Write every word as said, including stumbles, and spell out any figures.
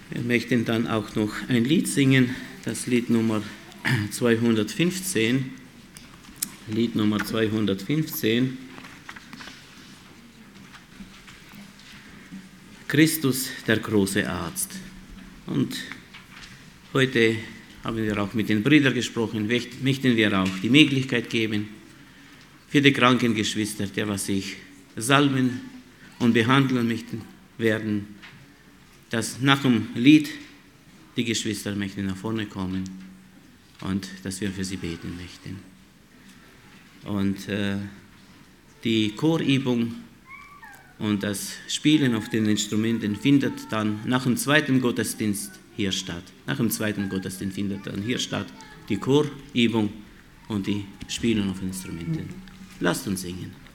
Wir möchten dann auch noch ein Lied singen, das Lied Nummer zweihundertfünfzehn. Lied Nummer zweihundertfünfzehn. Christus, der große Arzt. Und heute haben wir auch mit den Brüdern gesprochen, möchten wir auch die Möglichkeit geben, für die kranken Geschwister, der was sich salben und behandeln möchten werden, dass nach dem Lied die Geschwister möchten nach vorne kommen und dass wir für sie beten möchten. Und äh, die Chorübung und das Spielen auf den Instrumenten findet dann nach dem zweiten Gottesdienst hier statt. Nach dem zweiten Gottesdienst findet dann hier statt die Chorübung und die Spielen auf Instrumenten. Lasst uns singen.